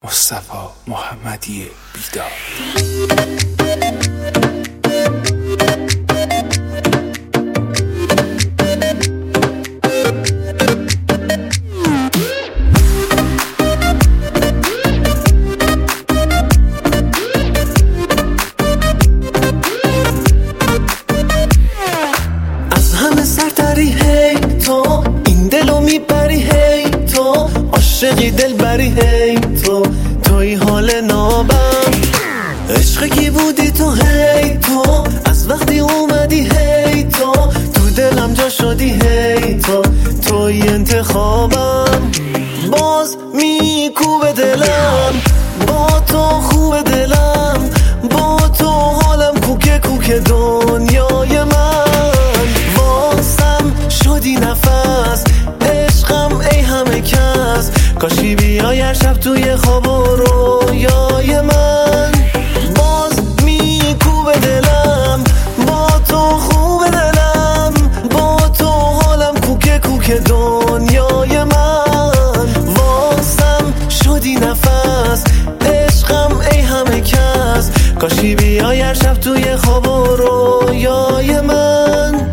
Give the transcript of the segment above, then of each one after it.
مصطفی محمدی بیدار. از همه سرتری هی تو این دلو میبری هی تو عاشقی دل بری هی توی حال نابم عشق کی بودی تو هی تو از وقتی اومدی هی تو دلم جا شدی هی توی انتخابم باز میکوبه دلم با تو خوب دلم با تو حالم کوکه کوکه دنیای من واسم شدی نفس عشقم ای همه کس کاشی بیای هر شب توی خواب و رویای من باز میکوبه دلم با تو خوب دلم با تو حالم کوکه کوکه دنیای من واسم شدی نفس عشقم ای همه کس کاشی بیای هر شب توی خواب و رویای من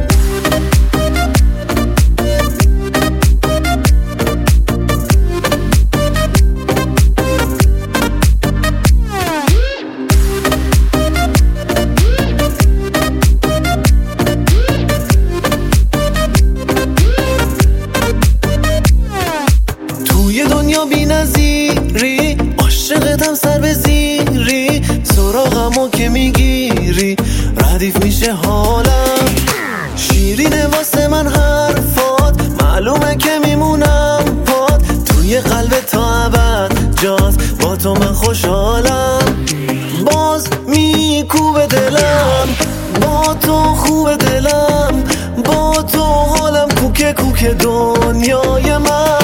دنیا بی نظیری عاشقتم سر به زیری سراغمو که میگیری ردیف میشه حالم شیرینه واسه من حرفات معلومه که میمونم پاد توی قلب تا ابد جاست با تو من خوشحالم باز میکوبه دلم با تو خوب دلم با تو حالم کوکه کوکه دنیای من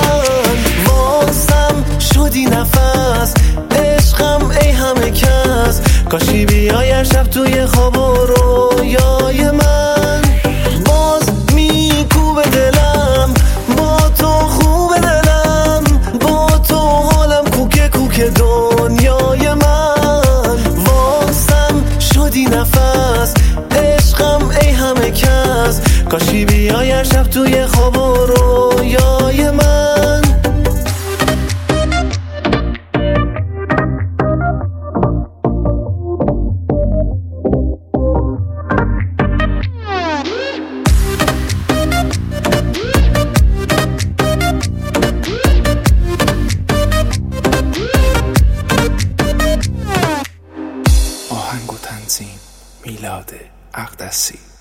شدی نفس عشقم ای همه کس کاشی بیای هر شب توی خواب و رویای من باز میکوبه دلم با تو خوب دلم با تو حالم کوکه کوکه دنیای من واسم شدی نفس عشقم ای همه کس کاشی بیای هر شب توی خواب و رویای من آهنگ و تنظیم میلاد اقدسی.